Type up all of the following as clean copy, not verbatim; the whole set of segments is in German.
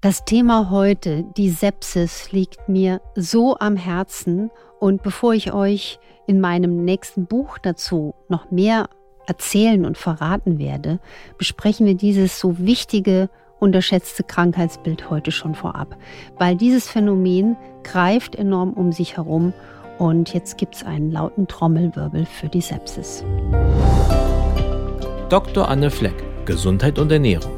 Das Thema heute, die Sepsis, liegt mir so am Herzen. Und bevor ich euch in meinem nächsten Buch dazu noch mehr erzählen und verraten werde, besprechen wir dieses so wichtige, unterschätzte Krankheitsbild heute schon vorab. Weil dieses Phänomen greift enorm um sich herum. Und jetzt gibt es einen lauten Trommelwirbel für die Sepsis. Dr. Anne Fleck, Gesundheit und Ernährung.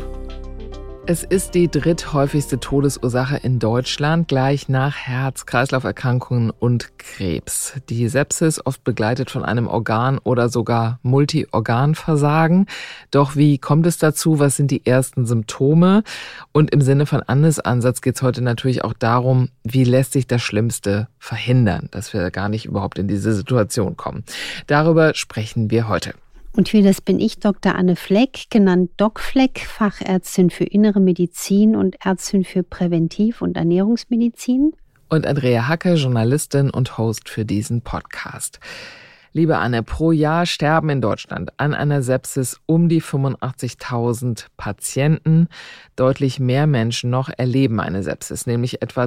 Es ist die dritthäufigste Todesursache in Deutschland, gleich nach Herz-Kreislauf-Erkrankungen und Krebs. Die Sepsis oft begleitet von einem Organ- oder sogar Multiorganversagen. Doch wie kommt es dazu? Was sind die ersten Symptome? Und im Sinne von Annes Ansatz geht es heute natürlich auch darum, wie lässt sich das Schlimmste verhindern, dass wir gar nicht überhaupt in diese Situation kommen. Darüber sprechen wir heute. Und das bin ich, Dr. Anne Fleck, genannt Doc Fleck, Fachärztin für Innere Medizin und Ärztin für Präventiv- und Ernährungsmedizin. Und Andrea Hacke, Journalistin und Host für diesen Podcast. Liebe Anne, pro Jahr sterben in Deutschland an einer Sepsis um die 85.000 Patienten. Deutlich mehr Menschen noch erleben eine Sepsis, nämlich etwa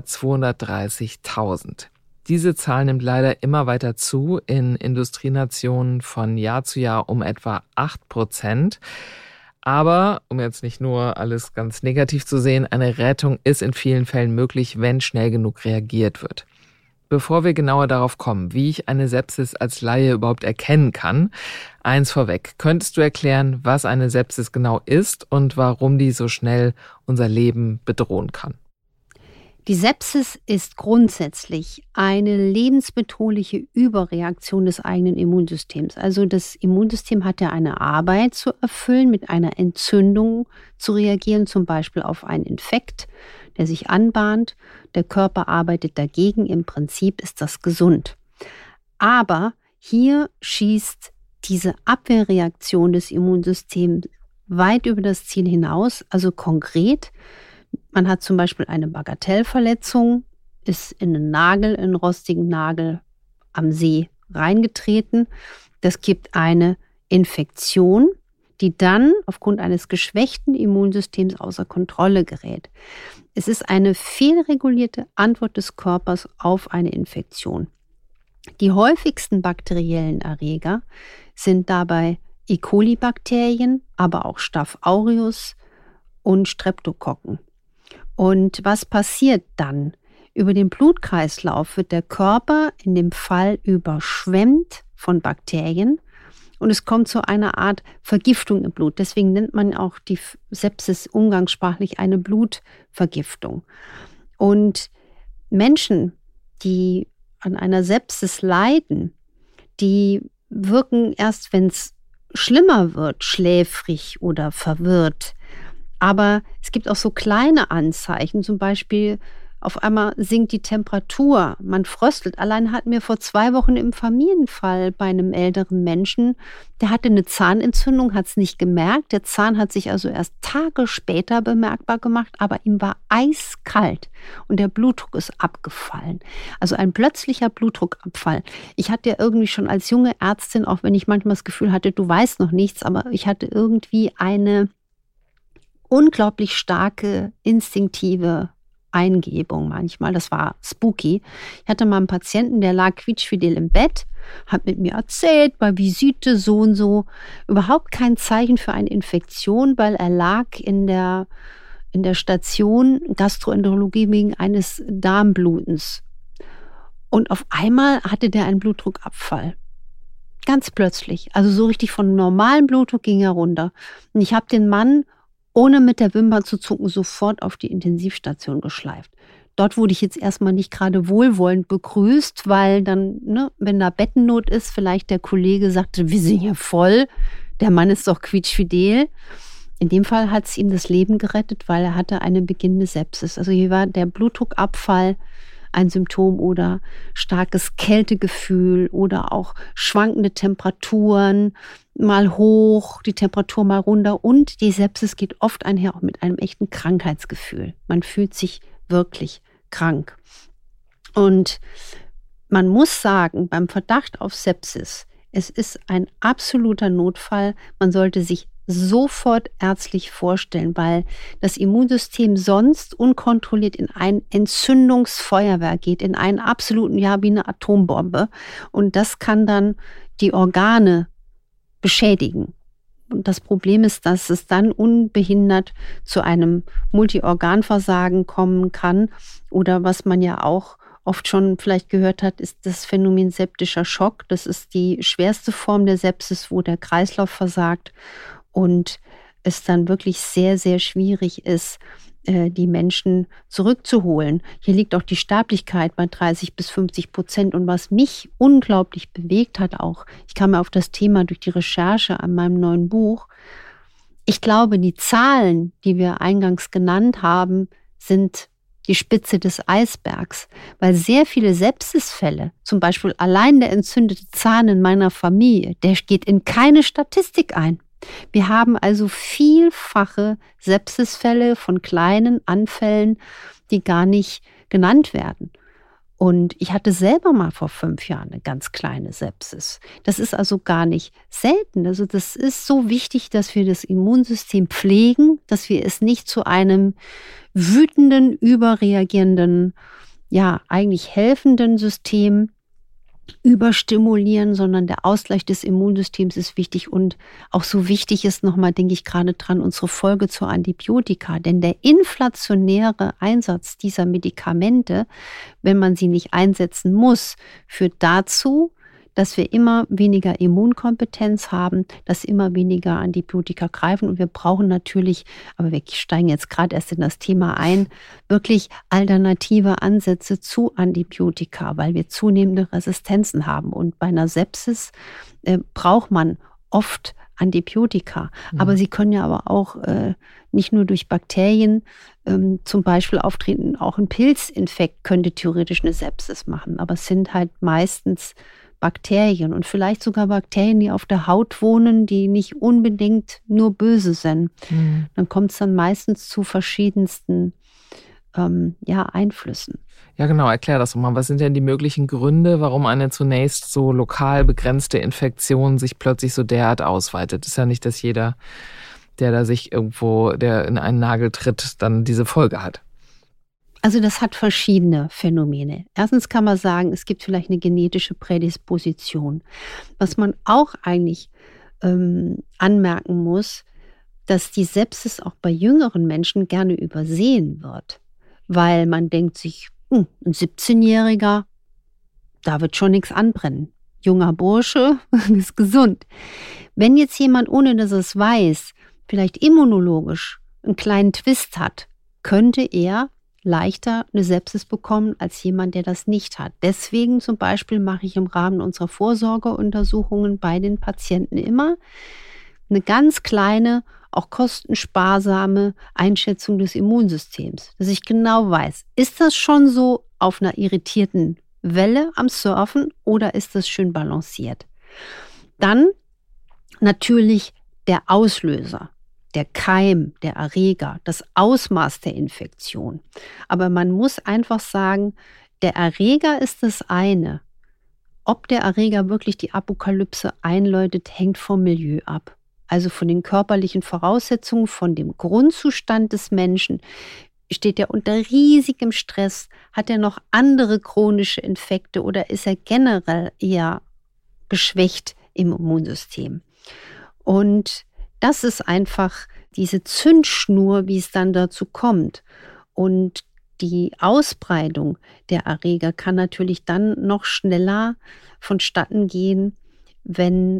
230.000. Diese Zahl nimmt leider immer weiter zu, in Industrienationen von Jahr zu Jahr um etwa 8%. Aber, um jetzt nicht nur alles ganz negativ zu sehen, eine Rettung ist in vielen Fällen möglich, wenn schnell genug reagiert wird. Bevor wir genauer darauf kommen, wie ich eine Sepsis als Laie überhaupt erkennen kann, eins vorweg. Könntest du erklären, was eine Sepsis genau ist und warum die so schnell unser Leben bedrohen kann? Die Sepsis ist grundsätzlich eine lebensbedrohliche Überreaktion des eigenen Immunsystems. Also das Immunsystem hat ja eine Arbeit zu erfüllen, mit einer Entzündung zu reagieren, zum Beispiel auf einen Infekt, der sich anbahnt. Der Körper arbeitet dagegen. Im Prinzip ist das gesund. Aber hier schießt diese Abwehrreaktion des Immunsystems weit über das Ziel hinaus, also konkret. Man hat zum Beispiel eine Bagatellverletzung, ist in einen rostigen Nagel am See reingetreten. Das gibt eine Infektion, die dann aufgrund eines geschwächten Immunsystems außer Kontrolle gerät. Es ist eine fehlregulierte Antwort des Körpers auf eine Infektion. Die häufigsten bakteriellen Erreger sind dabei E. coli-Bakterien, aber auch Staph aureus und Streptokokken. Und was passiert dann? Über den Blutkreislauf wird der Körper in dem Fall überschwemmt von Bakterien und es kommt zu einer Art Vergiftung im Blut. Deswegen nennt man auch die Sepsis umgangssprachlich eine Blutvergiftung. Und Menschen, die an einer Sepsis leiden, die wirken erst, wenn es schlimmer wird, schläfrig oder verwirrt. Aber es gibt auch so kleine Anzeichen, zum Beispiel auf einmal sinkt die Temperatur, man fröstelt. Allein hatten wir vor 2 Wochen im Familienfall bei einem älteren Menschen, der hatte eine Zahnentzündung, hat es nicht gemerkt. Der Zahn hat sich also erst Tage später bemerkbar gemacht, aber ihm war eiskalt und der Blutdruck ist abgefallen. Also ein plötzlicher Blutdruckabfall. Ich hatte ja irgendwie schon als junge Ärztin, auch wenn ich manchmal das Gefühl hatte, du weißt noch nichts, aber ich hatte irgendwie eine unglaublich starke, instinktive Eingebung manchmal. Das war spooky. Ich hatte mal einen Patienten, der lag quietschfidel im Bett, hat mit mir erzählt, bei Visite so und so. Überhaupt kein Zeichen für eine Infektion, weil er lag in der Station Gastroenterologie wegen eines Darmblutens. Und auf einmal hatte der einen Blutdruckabfall. Ganz plötzlich. Also so richtig von normalem Blutdruck ging er runter. Und ich habe den Mann ohne mit der Wimper zu zucken, sofort auf die Intensivstation geschleift. Dort wurde ich jetzt erstmal nicht gerade wohlwollend begrüßt, weil dann, wenn da Bettennot ist, vielleicht der Kollege sagte, wir sind hier voll, der Mann ist doch quietschfidel. In dem Fall hat es ihm das Leben gerettet, weil er hatte eine beginnende Sepsis. Also hier war der Blutdruckabfall ein Symptom oder starkes Kältegefühl oder auch schwankende Temperaturen, mal hoch, die Temperatur mal runter, und die Sepsis geht oft einher auch mit einem echten Krankheitsgefühl. Man fühlt sich wirklich krank. Und man muss sagen, beim Verdacht auf Sepsis, es ist ein absoluter Notfall. Man sollte sich sofort ärztlich vorstellen, weil das Immunsystem sonst unkontrolliert in ein Entzündungsfeuerwerk geht, in einen absoluten, ja, wie eine Atombombe. Und das kann dann die Organe beschädigen. Und das Problem ist, dass es dann unbehindert zu einem Multiorganversagen kommen kann. Oder was man ja auch oft schon vielleicht gehört hat, ist das Phänomen septischer Schock. Das ist die schwerste Form der Sepsis, wo der Kreislauf versagt und es dann wirklich sehr, sehr schwierig ist, die Menschen zurückzuholen. Hier liegt auch die Sterblichkeit bei 30-50%. Und was mich unglaublich bewegt hat auch, ich kam auf das Thema durch die Recherche an meinem neuen Buch. Ich glaube, die Zahlen, die wir eingangs genannt haben, sind die Spitze des Eisbergs, weil sehr viele Sepsisfälle, zum Beispiel allein der entzündete Zahn in meiner Familie, der geht in keine Statistik ein. Wir haben also vielfache Sepsisfälle von kleinen Anfällen, die gar nicht genannt werden. Und ich hatte selber mal vor 5 Jahren eine ganz kleine Sepsis. Das ist also gar nicht selten. Also das ist so wichtig, dass wir das Immunsystem pflegen, dass wir es nicht zu einem wütenden, überreagierenden, ja, eigentlich helfenden System überstimulieren, sondern der Ausgleich des Immunsystems ist wichtig. Und auch so wichtig ist nochmal, denke ich gerade dran, unsere Folge zur Antibiotika. Denn der inflationäre Einsatz dieser Medikamente, wenn man sie nicht einsetzen muss, führt dazu, dass wir immer weniger Immunkompetenz haben, dass immer weniger Antibiotika greifen. Und wir brauchen natürlich, aber wir steigen jetzt gerade erst in das Thema ein, wirklich alternative Ansätze zu Antibiotika, weil wir zunehmende Resistenzen haben. Und bei einer Sepsis braucht man oft Antibiotika. Aber sie können ja aber auch nicht nur durch Bakterien zum Beispiel auftreten, auch ein Pilzinfekt könnte theoretisch eine Sepsis machen. Aber es sind halt meistens Bakterien und vielleicht sogar Bakterien, die auf der Haut wohnen, die nicht unbedingt nur böse sind. Dann kommt es dann meistens zu verschiedensten Einflüssen. Ja, genau, erklär das doch mal. Was sind denn die möglichen Gründe, warum eine zunächst so lokal begrenzte Infektion sich plötzlich so derart ausweitet? Es ist ja nicht, dass jeder, der in einen Nagel tritt, dann diese Folge hat. Also das hat verschiedene Phänomene. Erstens kann man sagen, es gibt vielleicht eine genetische Prädisposition. Was man auch eigentlich anmerken muss, dass die Sepsis auch bei jüngeren Menschen gerne übersehen wird. Weil man denkt sich, ein 17-Jähriger, da wird schon nichts anbrennen. Junger Bursche ist gesund. Wenn jetzt jemand, ohne dass er es weiß, vielleicht immunologisch einen kleinen Twist hat, könnte er leichter eine Sepsis bekommen als jemand, der das nicht hat. Deswegen zum Beispiel mache ich im Rahmen unserer Vorsorgeuntersuchungen bei den Patienten immer eine ganz kleine, auch kostensparsame Einschätzung des Immunsystems, dass ich genau weiß, ist das schon so auf einer irritierten Welle am Surfen oder ist das schön balanciert? Dann natürlich der Auslöser. Der Keim, der Erreger, das Ausmaß der Infektion. Aber man muss einfach sagen, der Erreger ist das eine. Ob der Erreger wirklich die Apokalypse einläutet, hängt vom Milieu ab. Also von den körperlichen Voraussetzungen, von dem Grundzustand des Menschen. Steht er unter riesigem Stress? Hat er noch andere chronische Infekte oder ist er generell eher geschwächt im Immunsystem? Und das ist einfach diese Zündschnur, wie es dann dazu kommt. Und die Ausbreitung der Erreger kann natürlich dann noch schneller vonstatten gehen, wenn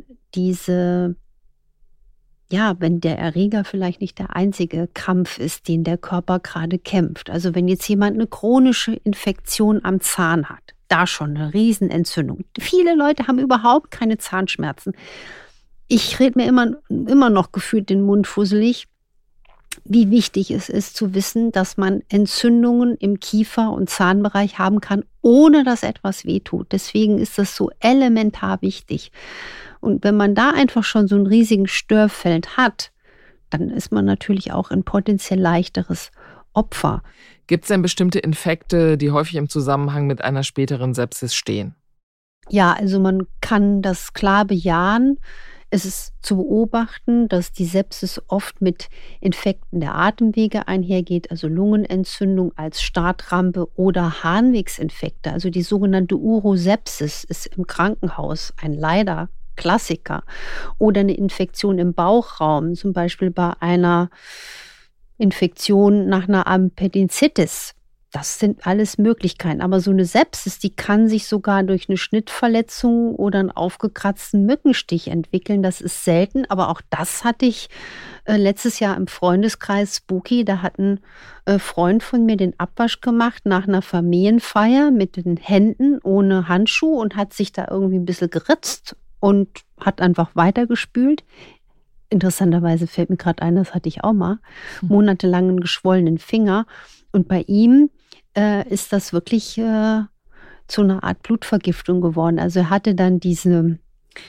wenn der Erreger vielleicht nicht der einzige Kampf ist, den der Körper gerade kämpft. Also wenn jetzt jemand eine chronische Infektion am Zahn hat, da schon eine Riesenentzündung. Viele Leute haben überhaupt keine Zahnschmerzen. Ich rede mir immer noch gefühlt den Mund fusselig, wie wichtig es ist zu wissen, dass man Entzündungen im Kiefer- und Zahnbereich haben kann, ohne dass etwas wehtut. Deswegen ist das so elementar wichtig. Und wenn man da einfach schon so einen riesigen Störfeld hat, dann ist man natürlich auch ein potenziell leichteres Opfer. Gibt es denn bestimmte Infekte, die häufig im Zusammenhang mit einer späteren Sepsis stehen? Ja, also man kann das klar bejahen. Es ist zu beobachten, dass die Sepsis oft mit Infekten der Atemwege einhergeht, also Lungenentzündung als Startrampe oder Harnwegsinfekte. Also die sogenannte Urosepsis ist im Krankenhaus ein leider Klassiker. Oder eine Infektion im Bauchraum, zum Beispiel bei einer Infektion nach einer Appendizitis. Das sind alles Möglichkeiten. Aber so eine Sepsis, die kann sich sogar durch eine Schnittverletzung oder einen aufgekratzten Mückenstich entwickeln. Das ist selten, aber auch das hatte ich letztes Jahr im Freundeskreis Spooky. Da hat ein Freund von mir den Abwasch gemacht nach einer Familienfeier mit den Händen ohne Handschuh und hat sich da irgendwie ein bisschen geritzt und hat einfach weitergespült. Interessanterweise fällt mir gerade ein, das hatte ich auch mal, monatelangen geschwollenen Finger. Und bei ihm ist das wirklich zu einer Art Blutvergiftung geworden. Also er hatte dann diesen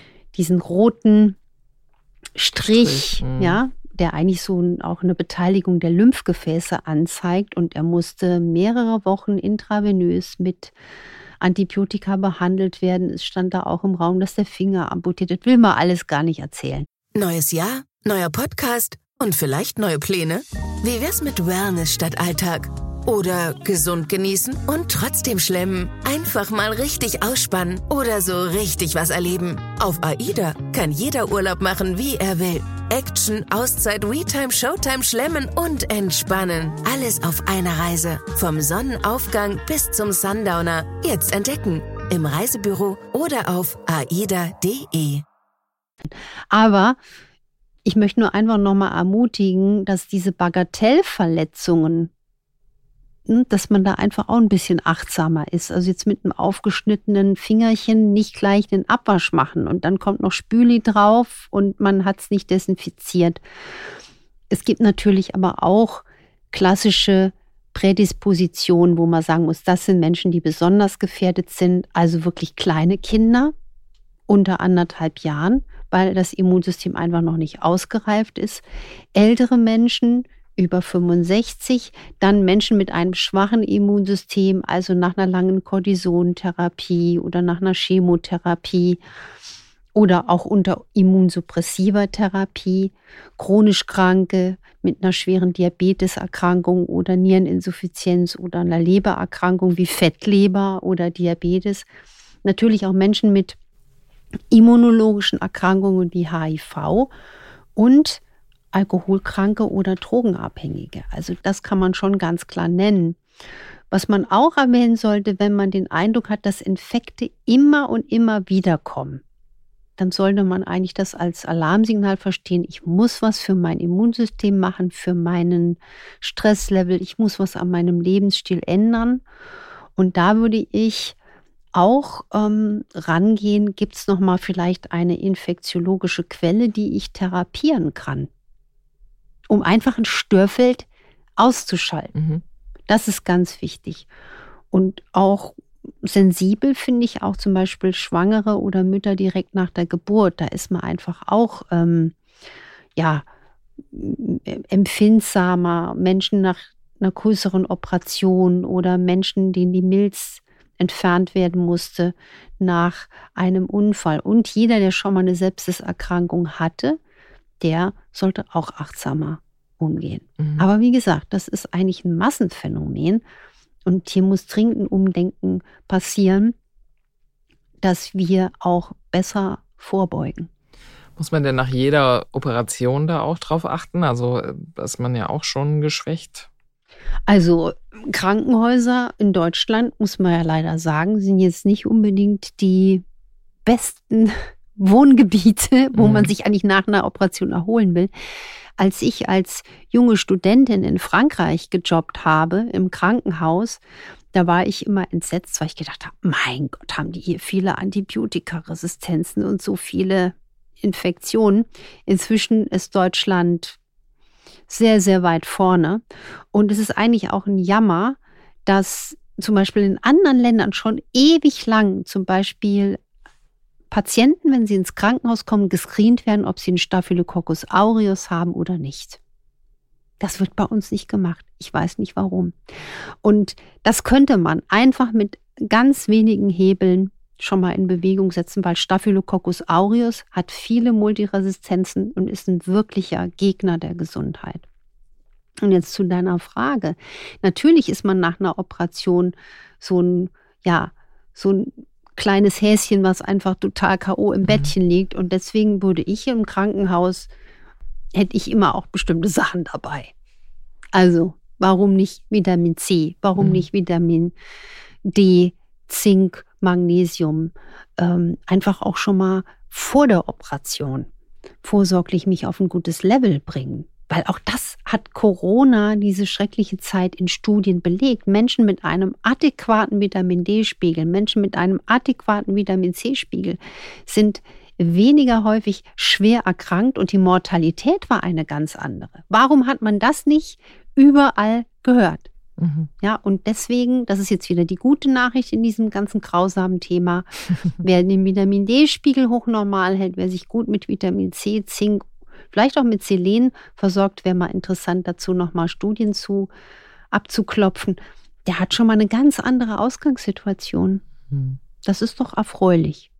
roten Strich, ja, der eigentlich so auch eine Beteiligung der Lymphgefäße anzeigt. Und er musste mehrere Wochen intravenös mit Antibiotika behandelt werden. Es stand da auch im Raum, dass der Finger amputiert wird. Will man alles gar nicht erzählen. Neues Jahr, neuer Podcast und vielleicht neue Pläne? Wie wär's mit Wellness statt Alltag? Oder gesund genießen und trotzdem schlemmen? Einfach mal richtig ausspannen oder so richtig was erleben. Auf AIDA kann jeder Urlaub machen, wie er will. Action, Auszeit, WeTime, Showtime, Schlemmen und Entspannen. Alles auf einer Reise. Vom Sonnenaufgang bis zum Sundowner. Jetzt entdecken. Im Reisebüro oder auf aida.de. Aber ich möchte nur einfach nochmal ermutigen, dass diese Bagatellverletzungen, dass man da einfach auch ein bisschen achtsamer ist. Also jetzt mit einem aufgeschnittenen Fingerchen nicht gleich den Abwasch machen und dann kommt noch Spüli drauf und man hat es nicht desinfiziert. Es gibt natürlich aber auch klassische Prädispositionen, wo man sagen muss, das sind Menschen, die besonders gefährdet sind, also wirklich kleine Kinder unter 1,5 Jahren, weil das Immunsystem einfach noch nicht ausgereift ist. Ältere Menschen über 65, dann Menschen mit einem schwachen Immunsystem, also nach einer langen Cortisontherapie oder nach einer Chemotherapie oder auch unter immunsuppressiver Therapie, chronisch Kranke mit einer schweren Diabeteserkrankung oder Niereninsuffizienz oder einer Lebererkrankung wie Fettleber oder Diabetes. Natürlich auch Menschen mit immunologischen Erkrankungen wie HIV und Alkoholkranke oder Drogenabhängige. Also das kann man schon ganz klar nennen. Was man auch erwähnen sollte, wenn man den Eindruck hat, dass Infekte immer und immer wieder kommen, dann sollte man eigentlich das als Alarmsignal verstehen. Ich muss was für mein Immunsystem machen, für meinen Stresslevel. Ich muss was an meinem Lebensstil ändern. Und da würde ich auch rangehen, gibt es nochmal vielleicht eine infektiologische Quelle, die ich therapieren kann, um einfach ein Störfeld auszuschalten. Das ist ganz wichtig. Und auch sensibel finde ich auch zum Beispiel Schwangere oder Mütter direkt nach der Geburt. Da ist man einfach auch empfindsamer. Menschen nach einer größeren Operation oder Menschen, denen die Milz entfernt werden musste nach einem Unfall. Und jeder, der schon mal eine Sepsiserkrankung hatte, der sollte auch achtsamer umgehen. Aber wie gesagt, das ist eigentlich ein Massenphänomen und hier muss dringend ein Umdenken passieren, dass wir auch besser vorbeugen. Muss man denn nach jeder Operation da auch drauf achten? Also ist man ja auch schon geschwächt? Also Krankenhäuser in Deutschland, muss man ja leider sagen, sind jetzt nicht unbedingt die besten Wohngebiete, wo man sich eigentlich nach einer Operation erholen will. Als ich als junge Studentin in Frankreich gejobbt habe, im Krankenhaus, da war ich immer entsetzt, weil ich gedacht habe, mein Gott, haben die hier viele Antibiotikaresistenzen und so viele Infektionen. Inzwischen ist Deutschland sehr, sehr weit vorne. Und es ist eigentlich auch ein Jammer, dass zum Beispiel in anderen Ländern schon ewig lang zum Beispiel Patienten, wenn sie ins Krankenhaus kommen, gescreent werden, ob sie einen Staphylococcus aureus haben oder nicht. Das wird bei uns nicht gemacht. Ich weiß nicht warum. Und das könnte man einfach mit ganz wenigen Hebeln schon mal in Bewegung setzen, weil Staphylococcus aureus hat viele Multiresistenzen und ist ein wirklicher Gegner der Gesundheit. Und jetzt zu deiner Frage. Natürlich ist man nach einer Operation so ein kleines Häschen, was einfach total K.O. im Bettchen liegt. Und deswegen würde ich im Krankenhaus, hätte ich immer auch bestimmte Sachen dabei. Also, warum nicht Vitamin C? Warum nicht Vitamin D, Zink, Magnesium? Einfach auch schon mal vor der Operation vorsorglich mich auf ein gutes Level bringen. Weil auch das hat Corona, diese schreckliche Zeit, in Studien belegt. Menschen mit einem adäquaten Vitamin D-Spiegel, Menschen mit einem adäquaten Vitamin C-Spiegel sind weniger häufig schwer erkrankt und die Mortalität war eine ganz andere. Warum hat man das nicht überall gehört? Ja, und deswegen, das ist jetzt wieder die gute Nachricht in diesem ganzen grausamen Thema, wer den Vitamin D-Spiegel hochnormal hält, wer sich gut mit Vitamin C, Zink, vielleicht auch mit Selen versorgt, wäre mal interessant dazu nochmal Studien abzuklopfen, der hat schon mal eine ganz andere Ausgangssituation. Das ist doch erfreulich.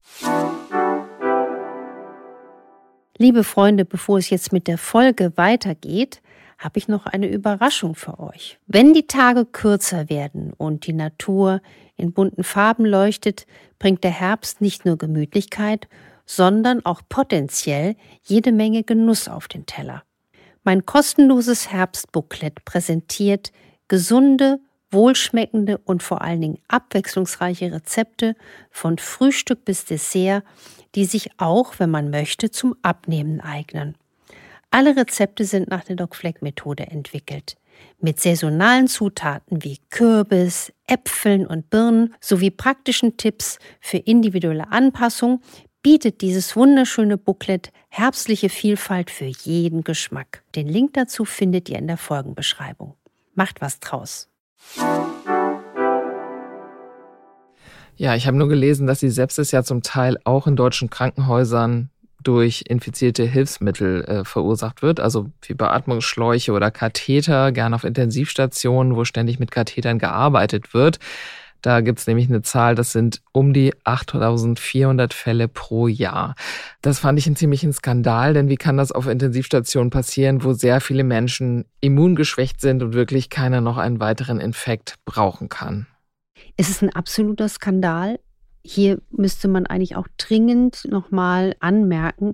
Liebe Freunde, bevor es jetzt mit der Folge weitergeht, habe ich noch eine Überraschung für euch. Wenn die Tage kürzer werden und die Natur in bunten Farben leuchtet, bringt der Herbst nicht nur Gemütlichkeit, sondern auch potenziell jede Menge Genuss auf den Teller. Mein kostenloses Herbstbooklet präsentiert gesunde, wohlschmeckende und vor allen Dingen abwechslungsreiche Rezepte von Frühstück bis Dessert, die sich auch, wenn man möchte, zum Abnehmen eignen. Alle Rezepte sind nach der Doc-Fleck-Methode entwickelt, mit saisonalen Zutaten wie Kürbis, Äpfeln und Birnen sowie praktischen Tipps für individuelle Anpassung bietet dieses wunderschöne Booklet herbstliche Vielfalt für jeden Geschmack. Den Link dazu findet ihr in der Folgenbeschreibung. Macht was draus. Ja, ich habe nur gelesen, dass die Sepsis ja zum Teil auch in deutschen Krankenhäusern durch infizierte Hilfsmittel verursacht wird, also wie Beatmungsschläuche oder Katheter, gerne auf Intensivstationen, wo ständig mit Kathetern gearbeitet wird. Da gibt's nämlich eine Zahl, das sind um die 8.400 Fälle pro Jahr. Das fand ich einen ziemlichen Skandal, denn wie kann das auf Intensivstationen passieren, wo sehr viele Menschen immungeschwächt sind und wirklich keiner noch einen weiteren Infekt brauchen kann? Es ist ein absoluter Skandal. Hier müsste man eigentlich auch dringend nochmal anmerken,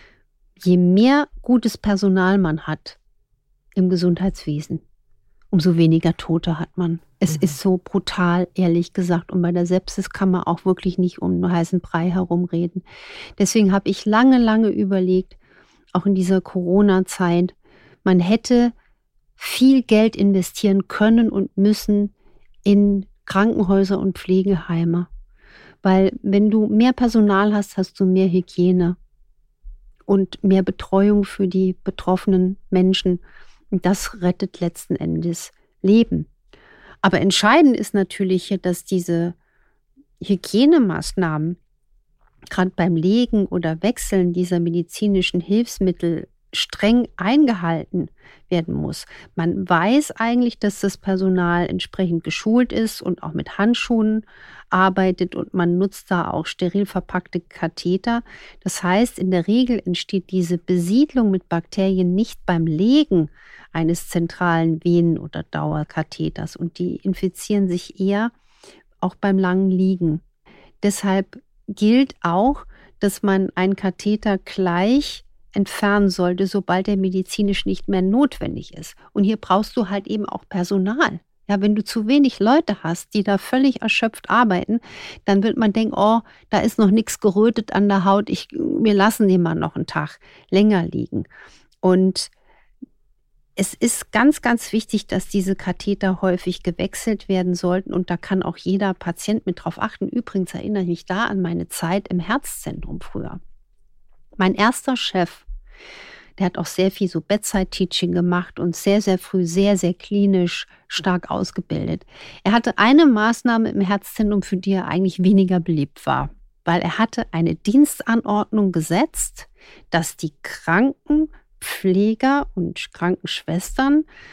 je mehr gutes Personal man hat im Gesundheitswesen, umso weniger Tote hat man. Es ist so brutal, ehrlich gesagt. Und bei der Sepsis kann man auch wirklich nicht um einen heißen Brei herumreden. Deswegen habe ich lange überlegt, auch in dieser Corona-Zeit, man hätte viel Geld investieren können und müssen in Krankenhäuser und Pflegeheime. Weil wenn du mehr Personal hast, hast du mehr Hygiene und mehr Betreuung für die betroffenen Menschen. Und das rettet letzten Endes Leben. Aber entscheidend ist natürlich, dass diese Hygienemaßnahmen, gerade beim Legen oder Wechseln dieser medizinischen Hilfsmittel, streng eingehalten werden muss. Man weiß eigentlich, dass das Personal entsprechend geschult ist und auch mit Handschuhen arbeitet und man nutzt da auch steril verpackte Katheter. Das heißt, in der Regel entsteht diese Besiedlung mit Bakterien nicht beim Legen eines zentralen Venen- oder Dauerkatheters und die infizieren sich eher auch beim langen Liegen. Deshalb gilt auch, dass man einen Katheter gleich entfernen sollte, sobald er medizinisch nicht mehr notwendig ist. Und hier brauchst du halt eben auch Personal. Ja, wenn du zu wenig Leute hast, die da völlig erschöpft arbeiten, dann wird man denken, oh, da ist noch nichts gerötet an der Haut, wir lassen den mal noch einen Tag länger liegen. Und es ist ganz wichtig, dass diese Katheter häufig gewechselt werden sollten und da kann auch jeder Patient mit drauf achten. Übrigens erinnere ich mich da an meine Zeit im Herzzentrum früher. Mein erster Chef, der hat auch sehr viel so Bedside-Teaching gemacht und sehr früh sehr klinisch stark ausgebildet. Er hatte eine Maßnahme im Herzzentrum, für die er eigentlich weniger beliebt war, weil er hatte eine Dienstanordnung gesetzt, dass die Krankenpfleger und Krankenschwestern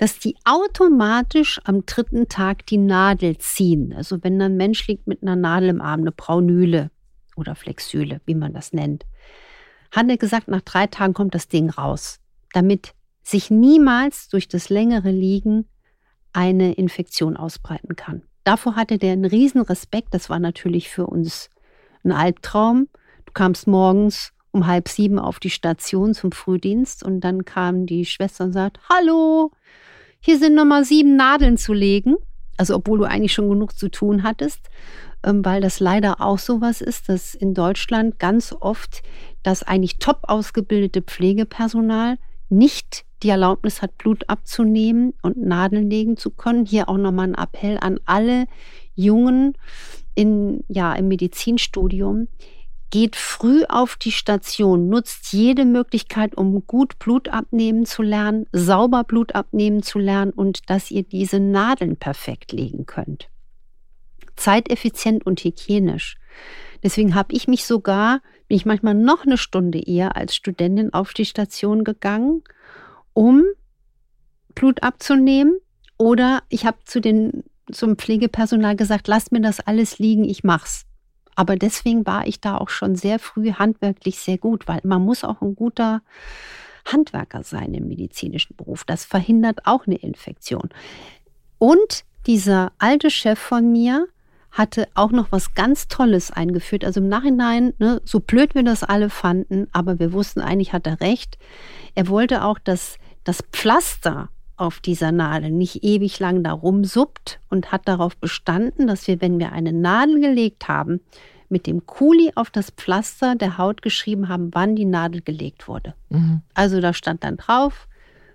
dass die automatisch am 3. Tag die Nadel ziehen. Also wenn ein Mensch liegt mit einer Nadel im Arm, eine Braunyle oder Flexule, wie man das nennt, hat er gesagt, nach 3 Tagen kommt das Ding raus, damit sich niemals durch das längere Liegen eine Infektion ausbreiten kann. Davor hatte der einen riesen Respekt. Das war natürlich für uns ein Albtraum. Du kamst morgens um 6:30 auf die Station zum Frühdienst und dann kam die Schwester und sagt, hallo, hier sind nochmal 7 Nadeln zu legen. Also obwohl du eigentlich schon genug zu tun hattest, weil das leider auch sowas ist, dass in Deutschland ganz oft das eigentlich top ausgebildete Pflegepersonal nicht die Erlaubnis hat, Blut abzunehmen und Nadeln legen zu können. Hier auch nochmal ein Appell an alle Jungen im Medizinstudium. Geht früh auf die Station, nutzt jede Möglichkeit, um gut Blut abnehmen zu lernen, sauber Blut abnehmen zu lernen und dass ihr diese Nadeln perfekt legen könnt. Zeiteffizient und hygienisch. Deswegen bin ich manchmal noch eine Stunde eher als Studentin auf die Station gegangen, um Blut abzunehmen. Oder ich habe zum Pflegepersonal gesagt, lasst mir das alles liegen, ich mach's. Aber deswegen war ich da auch schon sehr früh handwerklich sehr gut, weil man muss auch ein guter Handwerker sein im medizinischen Beruf. Das verhindert auch eine Infektion. Und dieser alte Chef von mir hatte auch noch was ganz Tolles eingeführt. Also im Nachhinein, so blöd wir das alle fanden, aber wir wussten eigentlich, hat er recht. Er wollte auch, dass das Pflaster auf dieser Nadel nicht ewig lang da rumsuppt und hat darauf bestanden, dass wir, wenn wir eine Nadel gelegt haben, mit dem Kuli auf das Pflaster der Haut geschrieben haben, wann die Nadel gelegt wurde. Mhm. Also da stand dann drauf,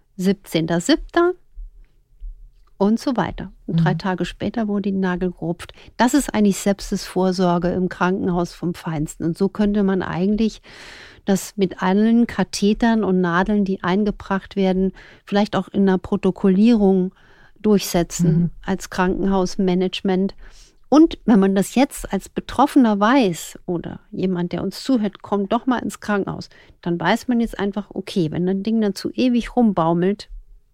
17.07. und so weiter. Und 3 Tage später wurde die Nadel gerupft. Das ist eigentlich Sepsisvorsorge im Krankenhaus vom Feinsten. Und so könnte man eigentlich das mit allen Kathetern und Nadeln, die eingebracht werden, vielleicht auch in einer Protokollierung durchsetzen als Krankenhausmanagement. Und wenn man das jetzt als Betroffener weiß oder jemand, der uns zuhört, kommt doch mal ins Krankenhaus, dann weiß man jetzt einfach, okay, wenn das Ding dann zu ewig rumbaumelt,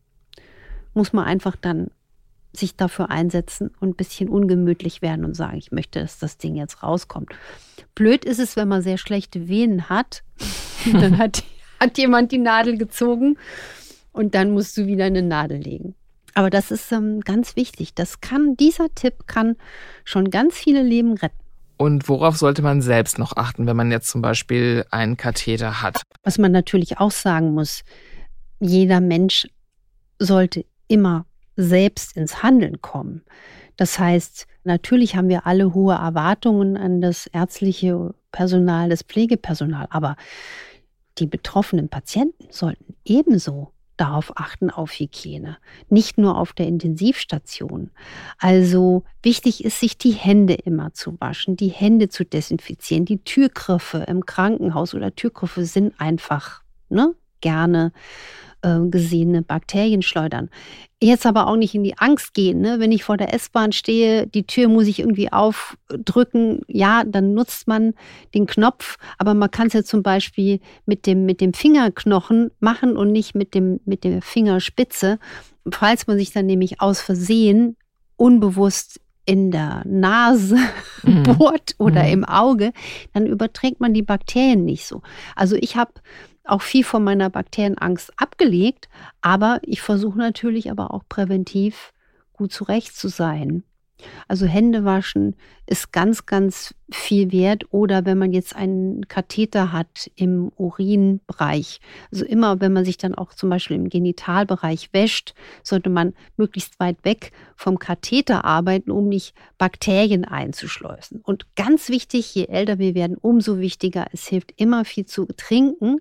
muss man einfach dann sich dafür einsetzen und ein bisschen ungemütlich werden und sagen, ich möchte, dass das Ding jetzt rauskommt. Blöd ist es, wenn man sehr schlechte Venen hat. Dann hat jemand die Nadel gezogen und dann musst du wieder eine Nadel legen. Aber das ist ganz wichtig. Dieser Tipp kann schon ganz viele Leben retten. Und worauf sollte man selbst noch achten, wenn man jetzt zum Beispiel einen Katheter hat? Was man natürlich auch sagen muss, jeder Mensch sollte immer selbst ins Handeln kommen. Das heißt, natürlich haben wir alle hohe Erwartungen an das ärztliche Personal, das Pflegepersonal, aber die betroffenen Patienten sollten ebenso darauf achten, auf Hygiene, nicht nur auf der Intensivstation. Also wichtig ist, sich die Hände immer zu waschen, die Hände zu desinfizieren, die Türgriffe im Krankenhaus oder Türgriffe sind einfach gerne gesehene Bakterien schleudern. Jetzt aber auch nicht in die Angst gehen. Wenn ich vor der S-Bahn stehe, die Tür muss ich irgendwie aufdrücken, ja, dann nutzt man den Knopf, aber man kann es ja zum Beispiel mit dem Fingerknochen machen und nicht mit der Fingerspitze. Falls man sich dann nämlich aus Versehen unbewusst in der Nase bohrt oder im Auge, dann überträgt man die Bakterien nicht so. Also ich habe auch viel von meiner Bakterienangst abgelegt, aber ich versuche natürlich aber auch präventiv gut zurecht zu sein. Also Hände waschen ist ganz, ganz viel wert. Oder wenn man jetzt einen Katheter hat im Urinbereich, also immer, wenn man sich dann auch zum Beispiel im Genitalbereich wäscht, sollte man möglichst weit weg vom Katheter arbeiten, um nicht Bakterien einzuschleusen. Und ganz wichtig, je älter wir werden, umso wichtiger, es hilft immer viel zu trinken,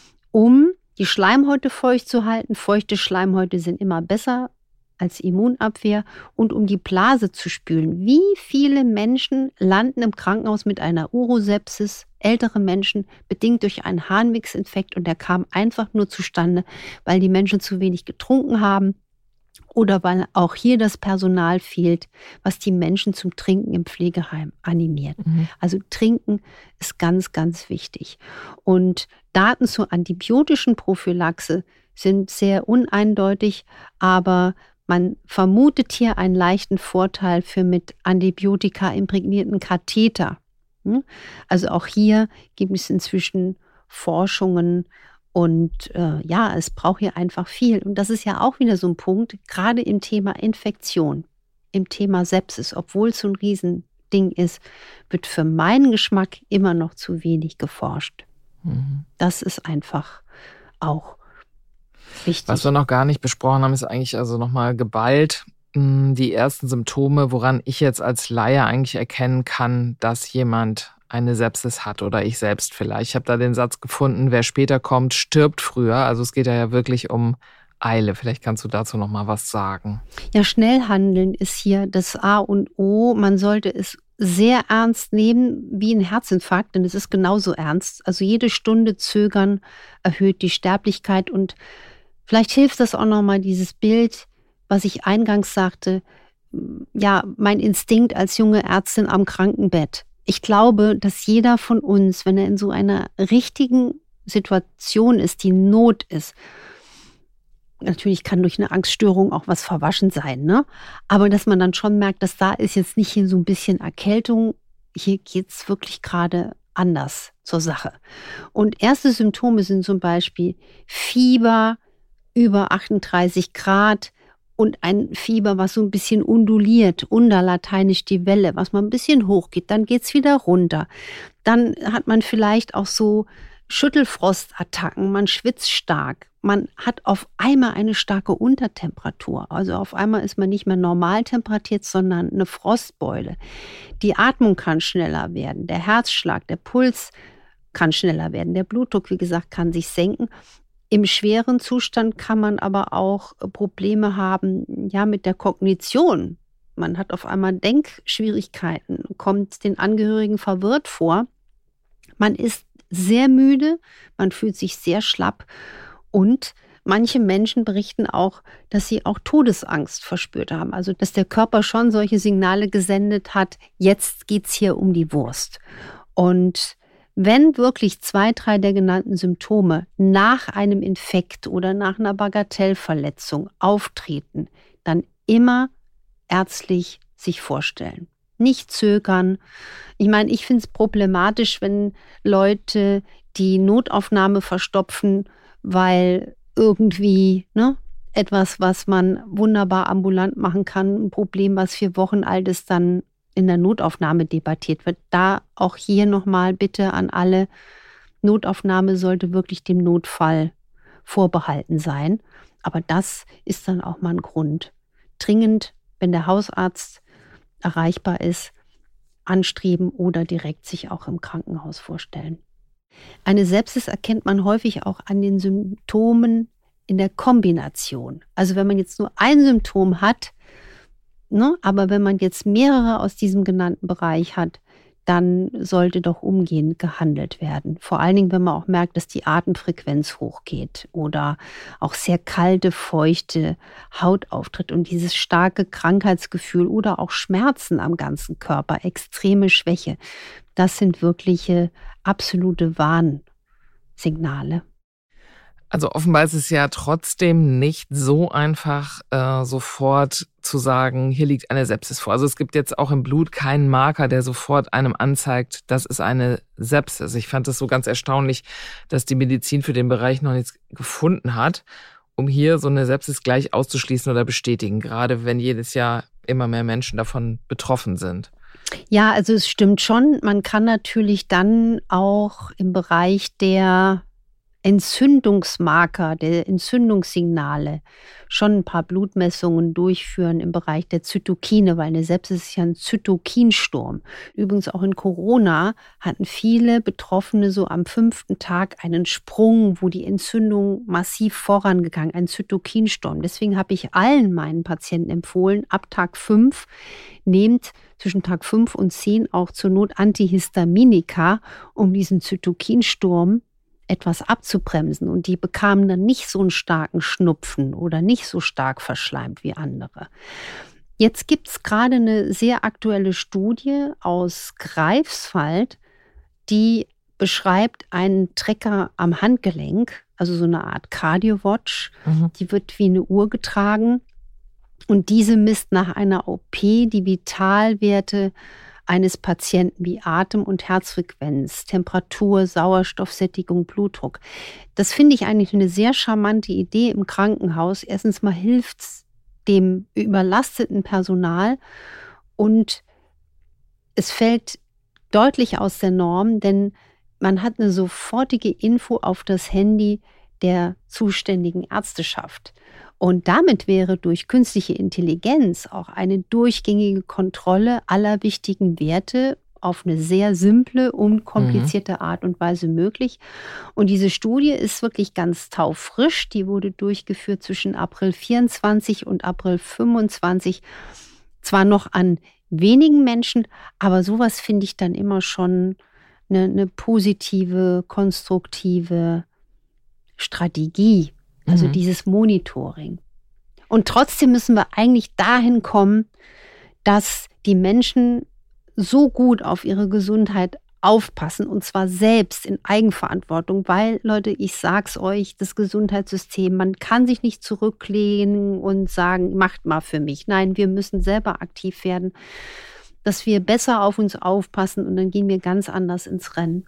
um die Schleimhäute feucht zu halten. Feuchte Schleimhäute sind immer besser als Immunabwehr und um die Blase zu spülen. Wie viele Menschen landen im Krankenhaus mit einer Urosepsis, ältere Menschen, bedingt durch einen Harnwegsinfekt, und der kam einfach nur zustande, weil die Menschen zu wenig getrunken haben oder weil auch hier das Personal fehlt, was die Menschen zum Trinken im Pflegeheim animiert. Also Trinken ist ganz, ganz wichtig. Und Daten zur antibiotischen Prophylaxe sind sehr uneindeutig, aber man vermutet hier einen leichten Vorteil für mit Antibiotika imprägnierten Katheter. Also auch hier gibt es inzwischen Forschungen und es braucht hier einfach viel. Und das ist ja auch wieder so ein Punkt, gerade im Thema Infektion, im Thema Sepsis, obwohl es so ein Riesending ist, wird für meinen Geschmack immer noch zu wenig geforscht. Das ist einfach auch wichtig. Was wir noch gar nicht besprochen haben, ist eigentlich also nochmal geballt die ersten Symptome, woran ich jetzt als Laie eigentlich erkennen kann, dass jemand eine Sepsis hat oder ich selbst vielleicht. Ich habe da den Satz gefunden, wer später kommt, stirbt früher. Also es geht ja wirklich um Eile. Vielleicht kannst du dazu noch mal was sagen. Ja, schnell handeln ist hier das A und O. Man sollte es sehr ernst nehmen, wie ein Herzinfarkt, denn es ist genauso ernst. Also jede Stunde Zögern erhöht die Sterblichkeit und vielleicht hilft das auch noch mal dieses Bild, was ich eingangs sagte, ja, mein Instinkt als junge Ärztin am Krankenbett. Ich glaube, dass jeder von uns, wenn er in so einer richtigen Situation ist, die Not ist, natürlich kann durch eine Angststörung auch was verwaschen sein, ne? Aber dass man dann schon merkt, dass da ist jetzt nicht hier so ein bisschen Erkältung, hier geht's wirklich gerade anders zur Sache. Und erste Symptome sind zum Beispiel Fieber über 38 Grad, und ein Fieber, was so ein bisschen unduliert, unterlateinisch die Welle, was mal ein bisschen hochgeht, dann geht's wieder runter. Dann hat man vielleicht auch so Schüttelfrostattacken, man schwitzt stark, man hat auf einmal eine starke Untertemperatur. Also auf einmal ist man nicht mehr normal temperatiert, sondern eine Frostbeule. Die Atmung kann schneller werden, der Herzschlag, der Puls kann schneller werden, der Blutdruck, wie gesagt, kann sich senken. Im schweren Zustand kann man aber auch Probleme haben, ja, mit der Kognition. Man hat auf einmal Denkschwierigkeiten, kommt den Angehörigen verwirrt vor. Man ist sehr müde, man fühlt sich sehr schlapp und manche Menschen berichten auch, dass sie auch Todesangst verspürt haben. Also, dass der Körper schon solche Signale gesendet hat, jetzt geht's hier um die Wurst. Und wenn wirklich 2, 3 der genannten Symptome nach einem Infekt oder nach einer Bagatellverletzung auftreten, dann immer ärztlich sich vorstellen. Nicht zögern. Ich meine, ich finde es problematisch, wenn Leute die Notaufnahme verstopfen, weil irgendwie etwas, was man wunderbar ambulant machen kann, ein Problem, was 4 Wochen alt ist, dann in der Notaufnahme debattiert wird. Da auch hier nochmal bitte an alle, Notaufnahme sollte wirklich dem Notfall vorbehalten sein. Aber das ist dann auch mal ein Grund. Dringend, wenn der Hausarzt erreichbar ist, anstreben oder direkt sich auch im Krankenhaus vorstellen. Eine Sepsis erkennt man häufig auch an den Symptomen in der Kombination. Also wenn man jetzt nur ein Symptom hat, aber wenn man jetzt mehrere aus diesem genannten Bereich hat, dann sollte doch umgehend gehandelt werden. Vor allen Dingen, wenn man auch merkt, dass die Atemfrequenz hochgeht oder auch sehr kalte, feuchte Haut auftritt und dieses starke Krankheitsgefühl oder auch Schmerzen am ganzen Körper, extreme Schwäche. Das sind wirkliche absolute Warnsignale. Also offenbar ist es ja trotzdem nicht so einfach, sofort zu sagen, hier liegt eine Sepsis vor. Also es gibt jetzt auch im Blut keinen Marker, der sofort einem anzeigt, das ist eine Sepsis. Ich fand es so ganz erstaunlich, dass die Medizin für den Bereich noch nichts gefunden hat, um hier so eine Sepsis gleich auszuschließen oder bestätigen, gerade wenn jedes Jahr immer mehr Menschen davon betroffen sind. Ja, also es stimmt schon. Man kann natürlich dann auch im Bereich der Entzündungsmarker, der Entzündungssignale schon ein paar Blutmessungen durchführen im Bereich der Zytokine, weil eine Sepsis ist ja ein Zytokinsturm. Übrigens auch in Corona hatten viele Betroffene so am 5. Tag einen Sprung, wo die Entzündung massiv vorangegangen, ein Zytokinsturm. Deswegen habe ich allen meinen Patienten empfohlen, ab Tag 5 nehmt zwischen Tag 5 und 10 auch zur Not Antihistaminika, um diesen Zytokinsturm etwas abzubremsen, und die bekamen dann nicht so einen starken Schnupfen oder nicht so stark verschleimt wie andere. Jetzt gibt es gerade eine sehr aktuelle Studie aus Greifswald, die beschreibt einen Trecker am Handgelenk, also so eine Art Cardio-Watch. Die wird wie eine Uhr getragen. Und diese misst nach einer OP die Vitalwerte eines Patienten wie Atem- und Herzfrequenz, Temperatur, Sauerstoffsättigung, Blutdruck. Das finde ich eigentlich eine sehr charmante Idee im Krankenhaus. Erstens mal hilft es dem überlasteten Personal und es fällt deutlich aus der Norm, denn man hat eine sofortige Info auf das Handy der zuständigen Ärzteschaft. Und damit wäre durch künstliche Intelligenz auch eine durchgängige Kontrolle aller wichtigen Werte auf eine sehr simple, unkomplizierte Art und Weise möglich. Und diese Studie ist wirklich ganz taufrisch. Die wurde durchgeführt zwischen April 24 und April 25. Zwar noch an wenigen Menschen, aber sowas finde ich dann immer schon eine positive, konstruktive Strategie. Also dieses Monitoring. Und trotzdem müssen wir eigentlich dahin kommen, dass die Menschen so gut auf ihre Gesundheit aufpassen und zwar selbst in Eigenverantwortung, weil, Leute, ich sag's euch, das Gesundheitssystem, man kann sich nicht zurücklehnen und sagen, macht mal für mich. Nein, wir müssen selber aktiv werden, dass wir besser auf uns aufpassen und dann gehen wir ganz anders ins Rennen.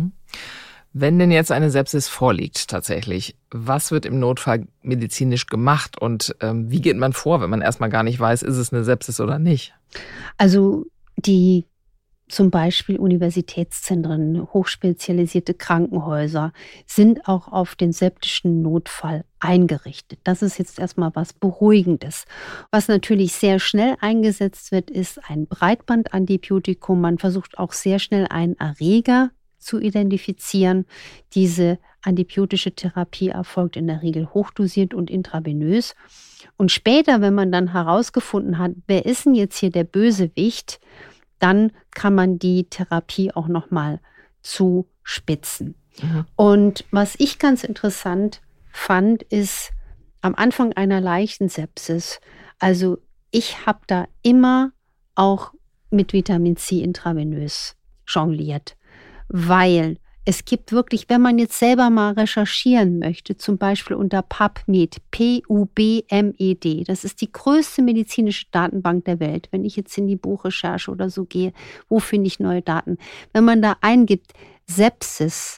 Wenn denn jetzt eine Sepsis vorliegt tatsächlich, was wird im Notfall medizinisch gemacht und wie geht man vor, wenn man erstmal gar nicht weiß, ist es eine Sepsis oder nicht? Also die zum Beispiel Universitätszentren, hochspezialisierte Krankenhäuser sind auch auf den septischen Notfall eingerichtet. Das ist jetzt erstmal was Beruhigendes. Was natürlich sehr schnell eingesetzt wird, ist ein Breitbandantibiotikum. Man versucht auch sehr schnell einen Erreger zu identifizieren. Diese antibiotische Therapie erfolgt in der Regel hochdosiert und intravenös. Und später, wenn man dann herausgefunden hat, wer ist denn jetzt hier der Bösewicht, dann kann man die Therapie auch nochmal zuspitzen. Und was ich ganz interessant fand, ist am Anfang einer leichten Sepsis, also ich habe da immer auch mit Vitamin C intravenös jongliert. Weil es gibt wirklich, wenn man jetzt selber mal recherchieren möchte, zum Beispiel unter PubMed, PUBMED, das ist die größte medizinische Datenbank der Welt. Wenn ich jetzt in die Buchrecherche oder so gehe, wo finde ich neue Daten? Wenn man da eingibt, Sepsis,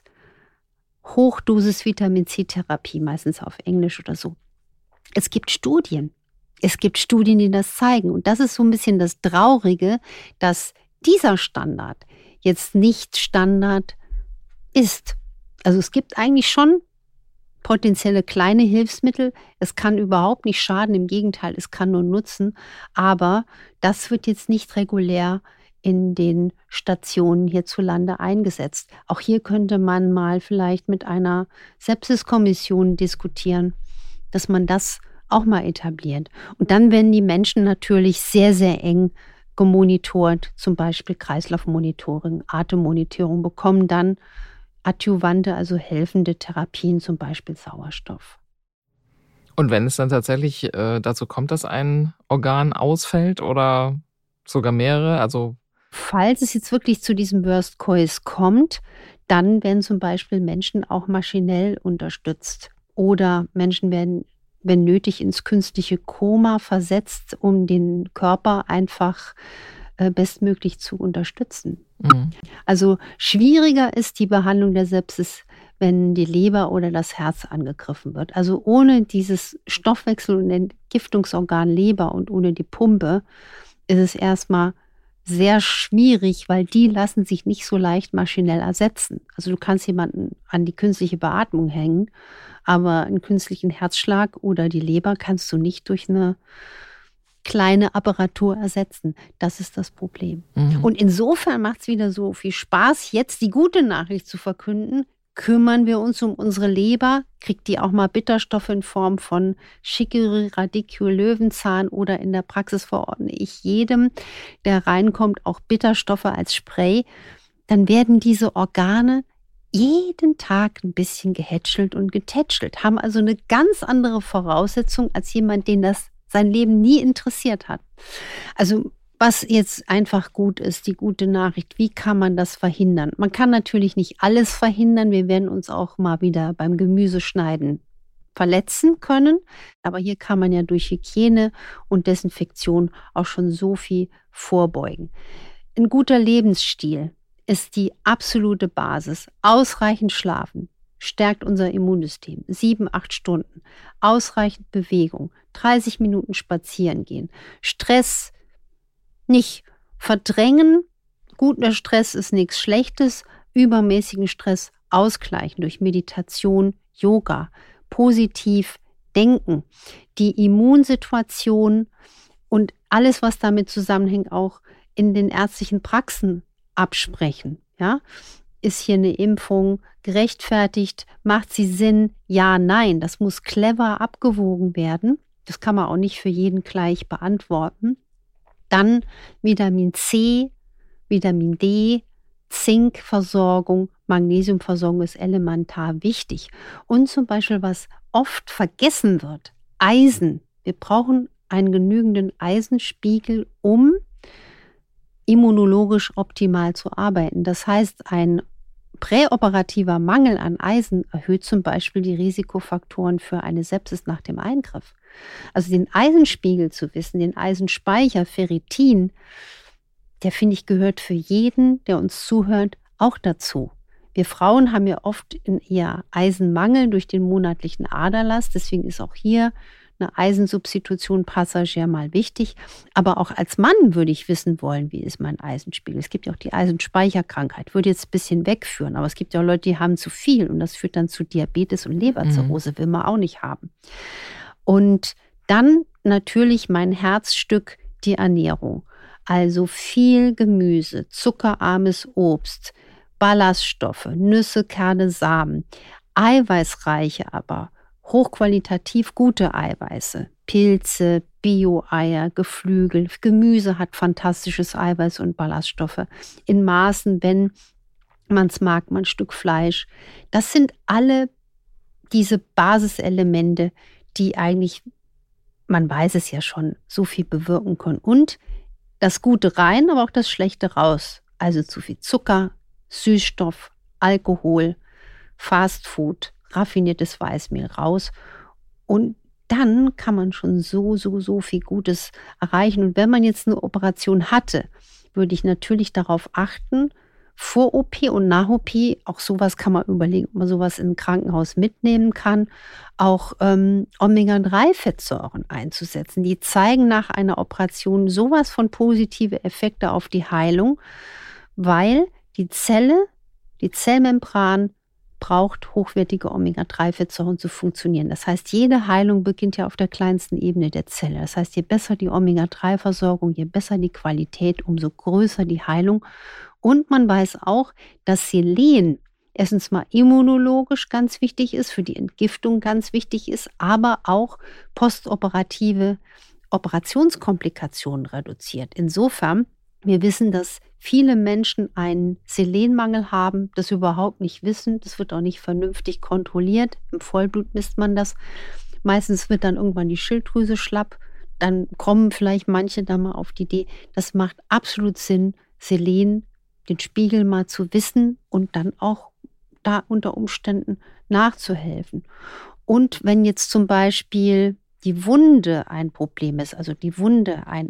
Hochdosis Vitamin C-Therapie, meistens auf Englisch oder so. Es gibt Studien. Es gibt Studien, die das zeigen. Und das ist so ein bisschen das Traurige, dass dieser Standard jetzt nicht Standard ist. Also es gibt eigentlich schon potenzielle kleine Hilfsmittel. Es kann überhaupt nicht schaden, im Gegenteil, es kann nur nutzen. Aber das wird jetzt nicht regulär in den Stationen hierzulande eingesetzt. Auch hier könnte man mal vielleicht mit einer Sepsiskommission diskutieren, dass man das auch mal etabliert. Und dann werden die Menschen natürlich sehr, sehr eng gemonitort, zum Beispiel Kreislaufmonitoring, Atemmonitoring, bekommen dann adjuvante, also helfende Therapien, zum Beispiel Sauerstoff. Und wenn es dann tatsächlich dazu kommt, dass ein Organ ausfällt oder sogar mehrere, also falls es jetzt wirklich zu diesem Worst Case kommt, dann werden zum Beispiel Menschen auch maschinell unterstützt oder Menschen werden, wenn nötig, ins künstliche Koma versetzt, um den Körper einfach bestmöglich zu unterstützen. Also schwieriger ist die Behandlung der Sepsis, wenn die Leber oder das Herz angegriffen wird. Also ohne dieses Stoffwechsel- und Entgiftungsorgan Leber und ohne die Pumpe ist es erstmal sehr schwierig, weil die lassen sich nicht so leicht maschinell ersetzen. Also du kannst jemanden an die künstliche Beatmung hängen, aber einen künstlichen Herzschlag oder die Leber kannst du nicht durch eine kleine Apparatur ersetzen. Das ist das Problem. Und insofern macht es wieder so viel Spaß, jetzt die gute Nachricht zu verkünden. Kümmern wir uns um unsere Leber, kriegt die auch mal Bitterstoffe in Form von Chicorée, Radicchio, Löwenzahn oder in der Praxis verordne ich jedem, der reinkommt, auch Bitterstoffe als Spray. Dann werden diese Organe jeden Tag ein bisschen gehätschelt und getätschelt, haben also eine ganz andere Voraussetzung als jemand, den das sein Leben nie interessiert hat. Also Was jetzt einfach gut ist, die gute Nachricht, wie kann man das verhindern? Man kann natürlich nicht alles verhindern. Wir werden uns auch mal wieder beim Gemüseschneiden verletzen können. Aber hier kann man ja durch Hygiene und Desinfektion auch schon so viel vorbeugen. Ein guter Lebensstil ist die absolute Basis. Ausreichend schlafen stärkt unser Immunsystem. 7-8 Stunden. Ausreichend Bewegung. 30 Minuten spazieren gehen. Stress nicht verdrängen. Guter Stress ist nichts Schlechtes. Übermäßigen Stress ausgleichen durch Meditation, Yoga. Positiv denken. Die Immunsituation und alles, was damit zusammenhängt, auch in den ärztlichen Praxen absprechen. Ja? Ist hier eine Impfung gerechtfertigt? Macht sie Sinn? Ja, nein. Das muss clever abgewogen werden. Das kann man auch nicht für jeden gleich beantworten. Dann Vitamin C, Vitamin D, Zinkversorgung, Magnesiumversorgung ist elementar wichtig. Und zum Beispiel, was oft vergessen wird, Eisen. Wir brauchen einen genügenden Eisenspiegel, um immunologisch optimal zu arbeiten. Das heißt, ein präoperativer Mangel an Eisen erhöht zum Beispiel die Risikofaktoren für eine Sepsis nach dem Eingriff. Also den Eisenspiegel zu wissen, den Eisenspeicher, Ferritin, der, finde ich, gehört für jeden, der uns zuhört, auch dazu. Wir Frauen haben ja oft eher Eisenmangel durch den monatlichen Aderlass. Deswegen ist auch hier eine Eisensubstitution Passagier mal wichtig. Aber auch als Mann würde ich wissen wollen, wie ist mein Eisenspiegel. Es gibt ja auch die Eisenspeicherkrankheit. Würde jetzt ein bisschen wegführen. Aber es gibt ja auch Leute, die haben zu viel. Und das führt dann zu Diabetes und Leberzirrhose. Will man auch nicht haben. Und dann natürlich mein Herzstück, die Ernährung. Also viel Gemüse, zuckerarmes Obst, Ballaststoffe, Nüsse, Kerne, Samen, eiweißreiche, aber hochqualitativ gute Eiweiße, Pilze, Bio-Eier, Geflügel, Gemüse hat fantastisches Eiweiß und Ballaststoffe. In Maßen, wenn man es mag, mal ein Stück Fleisch. Das sind alle diese Basiselemente, die eigentlich, man weiß es ja schon, so viel bewirken können. Und das Gute rein, aber auch das Schlechte raus. Also zu viel Zucker, Süßstoff, Alkohol, Fastfood, raffiniertes Weißmehl raus. Und dann kann man schon so viel Gutes erreichen. Und wenn man jetzt eine Operation hatte, würde ich natürlich darauf achten, vor OP und nach OP, auch sowas kann man überlegen, ob man sowas in ein Krankenhaus mitnehmen kann, auch Omega-3-Fettsäuren einzusetzen. Die zeigen nach einer Operation sowas von positive Effekte auf die Heilung, weil die Zellmembran braucht hochwertige Omega-3-Fettsäuren zu funktionieren. Das heißt, jede Heilung beginnt ja auf der kleinsten Ebene der Zelle. Das heißt, je besser die Omega-3-Versorgung, je besser die Qualität, umso größer die Heilung. Und man weiß auch, dass Selen erstens mal immunologisch ganz wichtig ist, für die Entgiftung ganz wichtig ist, aber auch postoperative Operationskomplikationen reduziert. Insofern, wir wissen, dass viele Menschen einen Selenmangel haben, das überhaupt nicht wissen. Das wird auch nicht vernünftig kontrolliert. Im Vollblut misst man das. Meistens wird dann irgendwann die Schilddrüse schlapp. Dann kommen vielleicht manche da mal auf die Idee, das macht absolut Sinn, Selen, den Spiegel mal zu wissen und dann auch da unter Umständen nachzuhelfen. Und wenn jetzt zum Beispiel die Wunde ein Problem ist, also die Wunde ein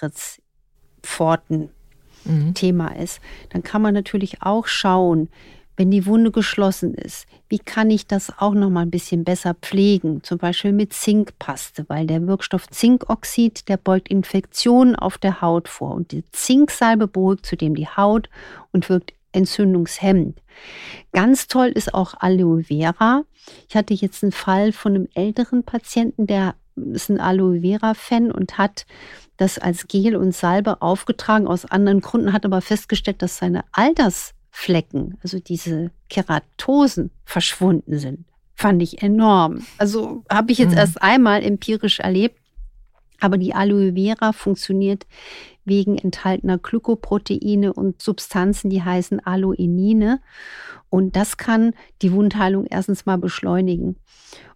Eintrittspforten-Thema ist, dann kann man natürlich auch schauen, wenn die Wunde geschlossen ist, wie kann ich das auch noch mal ein bisschen besser pflegen? Zum Beispiel mit Zinkpaste, weil der Wirkstoff Zinkoxid, der beugt Infektionen auf der Haut vor. Und die Zinksalbe beruhigt zudem die Haut und wirkt entzündungshemmend. Ganz toll ist auch Aloe Vera. Ich hatte jetzt einen Fall von einem älteren Patienten, der ist ein Aloe Vera-Fan und hat das als Gel und Salbe aufgetragen, aus anderen Gründen, hat aber festgestellt, dass seine Altersflecken, also diese Keratosen, verschwunden sind. Fand ich enorm. Also habe ich jetzt erst einmal empirisch erlebt. Aber die Aloe Vera funktioniert wegen enthaltener Glykoproteine und Substanzen, die heißen Aloenine. Und das kann die Wundheilung erstens mal beschleunigen.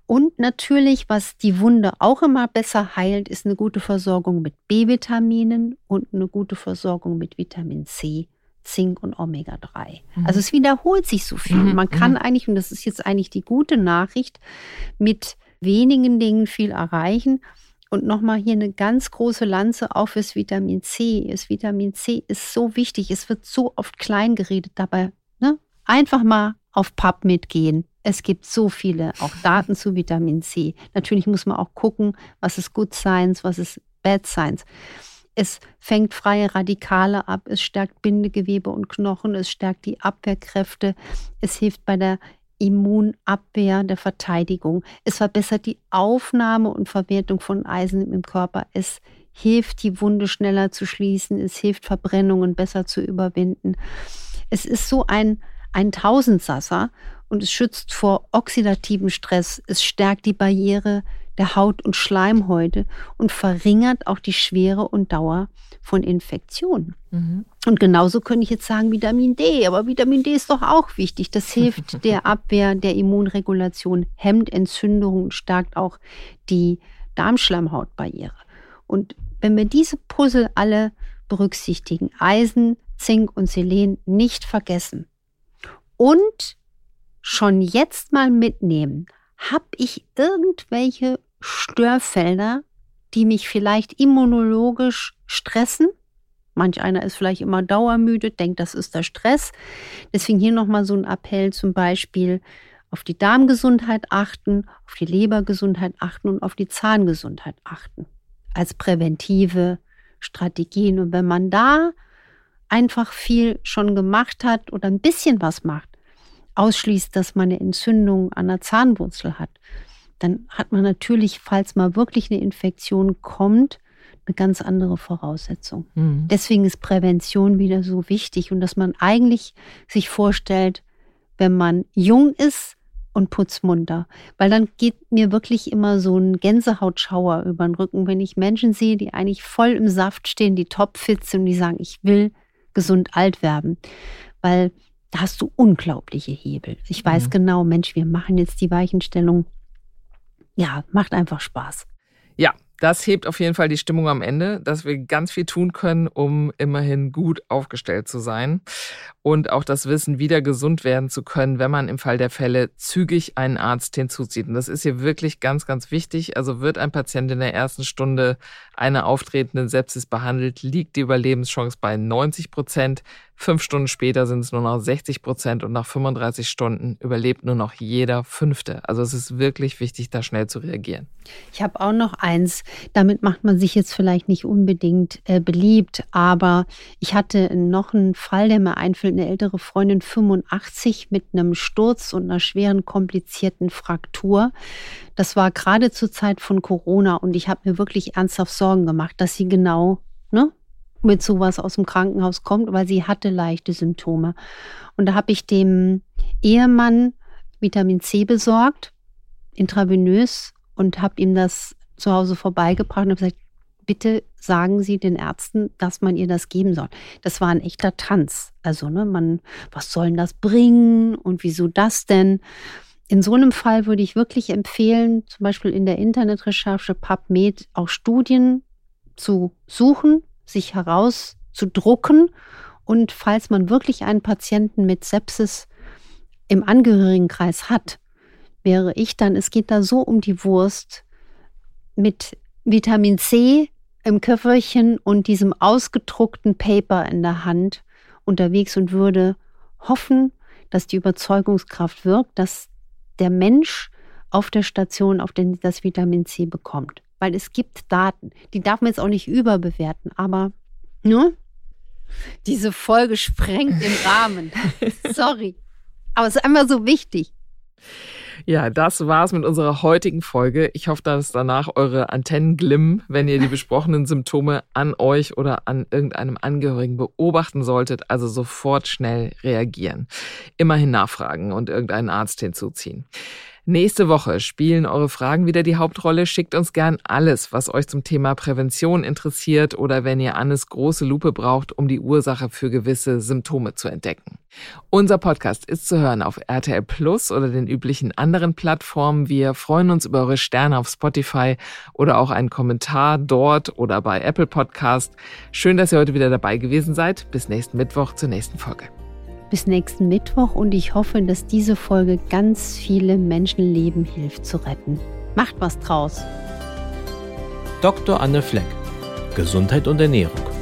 Und natürlich, was die Wunde auch immer besser heilt, ist eine gute Versorgung mit B-Vitaminen und eine gute Versorgung mit Vitamin C, Zink und Omega-3. Also es wiederholt sich so viel. Man kann eigentlich, und das ist jetzt eigentlich die gute Nachricht, mit wenigen Dingen viel erreichen. Und nochmal hier eine ganz große Lanze auch fürs Vitamin C. Das Vitamin C ist so wichtig. Es wird so oft klein geredet dabei. Ne? Einfach mal auf PubMed gehen. Es gibt so viele auch Daten zu Vitamin C. Natürlich muss man auch gucken, was ist Good Science, was ist Bad Science. Es fängt freie Radikale ab, es stärkt Bindegewebe und Knochen, es stärkt die Abwehrkräfte, es hilft bei der Immunabwehr, der Verteidigung. Es verbessert die Aufnahme und Verwertung von Eisen im Körper. Es hilft, die Wunde schneller zu schließen. Es hilft, Verbrennungen besser zu überwinden. Es ist so ein Tausendsasser und es schützt vor oxidativem Stress. Es stärkt die Barriere der Haut- und Schleimhäute und verringert auch die Schwere und Dauer von Infektionen. Und genauso könnte ich jetzt sagen Vitamin D, aber Vitamin D ist doch auch wichtig. Das hilft der Abwehr, der Immunregulation, hemmt Entzündungen, stärkt auch die Darmschleimhautbarriere. Und wenn wir diese Puzzle alle berücksichtigen, Eisen, Zink und Selen nicht vergessen und schon jetzt mal mitnehmen, habe ich irgendwelche Störfelder, die mich vielleicht immunologisch stressen? Manch einer ist vielleicht immer dauermüde, denkt, das ist der Stress. Deswegen hier nochmal so ein Appell, zum Beispiel auf die Darmgesundheit achten, auf die Lebergesundheit achten und auf die Zahngesundheit achten. Als präventive Strategien. Und wenn man da einfach viel schon gemacht hat oder ein bisschen was macht, ausschließt, dass man eine Entzündung an der Zahnwurzel hat, dann hat man natürlich, falls mal wirklich eine Infektion kommt, eine ganz andere Voraussetzung. Deswegen ist Prävention wieder so wichtig und dass man eigentlich sich vorstellt, wenn man jung ist und putzmunter, weil dann geht mir wirklich immer so ein Gänsehautschauer über den Rücken, wenn ich Menschen sehe, die eigentlich voll im Saft stehen, die topfit sind und die sagen, ich will gesund alt werden, weil da hast du unglaubliche Hebel. Ich weiß genau, Mensch, wir machen jetzt die Weichenstellung. Ja, macht einfach Spaß. Ja, das hebt auf jeden Fall die Stimmung am Ende, dass wir ganz viel tun können, um immerhin gut aufgestellt zu sein. Und auch das Wissen, wieder gesund werden zu können, wenn man im Fall der Fälle zügig einen Arzt hinzuzieht. Und das ist hier wirklich ganz, ganz wichtig. Also wird ein Patient in der ersten Stunde einer auftretenden Sepsis behandelt, liegt die Überlebenschance bei 90%. 5 Stunden später sind es nur noch 60% und nach 35 Stunden überlebt nur noch jeder Fünfte. Also es ist wirklich wichtig, da schnell zu reagieren. Ich habe auch noch eins, damit macht man sich jetzt vielleicht nicht unbedingt beliebt, aber ich hatte noch einen Fall, der mir einfällt, eine ältere Freundin, 85, mit einem Sturz und einer schweren, komplizierten Fraktur. Das war gerade zur Zeit von Corona und ich habe mir wirklich ernsthaft Sorgen gemacht, dass sie genau mit sowas aus dem Krankenhaus kommt, weil sie hatte leichte Symptome. Und da habe ich dem Ehemann Vitamin C besorgt, intravenös, und habe ihm das zu Hause vorbeigebracht und habe gesagt, bitte sagen Sie den Ärzten, dass man ihr das geben soll. Das war ein echter Tanz. Also, was soll denn das bringen und wieso das denn? In so einem Fall würde ich wirklich empfehlen, zum Beispiel in der Internetrecherche PubMed auch Studien zu suchen, sich herauszudrucken und falls man wirklich einen Patienten mit Sepsis im Angehörigenkreis hat, wäre ich dann, es geht da so um die Wurst, mit Vitamin C im Köfferchen und diesem ausgedruckten Paper in der Hand unterwegs und würde hoffen, dass die Überzeugungskraft wirkt, dass der Mensch auf der Station das Vitamin C bekommt. Weil es gibt Daten, die darf man jetzt auch nicht überbewerten, aber diese Folge sprengt den Rahmen. Sorry, aber es ist einfach so wichtig. Ja, das war's mit unserer heutigen Folge. Ich hoffe, dass danach eure Antennen glimmen, wenn ihr die besprochenen Symptome an euch oder an irgendeinem Angehörigen beobachten solltet. Also sofort schnell reagieren. Immerhin nachfragen und irgendeinen Arzt hinzuziehen. Nächste Woche spielen eure Fragen wieder die Hauptrolle. Schickt uns gern alles, was euch zum Thema Prävention interessiert oder wenn ihr Annes große Lupe braucht, um die Ursache für gewisse Symptome zu entdecken. Unser Podcast ist zu hören auf RTL Plus oder den üblichen anderen Plattformen. Wir freuen uns über eure Sterne auf Spotify oder auch einen Kommentar dort oder bei Apple Podcast. Schön, dass ihr heute wieder dabei gewesen seid. Bis nächsten Mittwoch zur nächsten Folge. Bis nächsten Mittwoch und ich hoffe, dass diese Folge ganz viele Menschenleben hilft zu retten. Macht was draus. Dr. Anne Fleck. Gesundheit und Ernährung.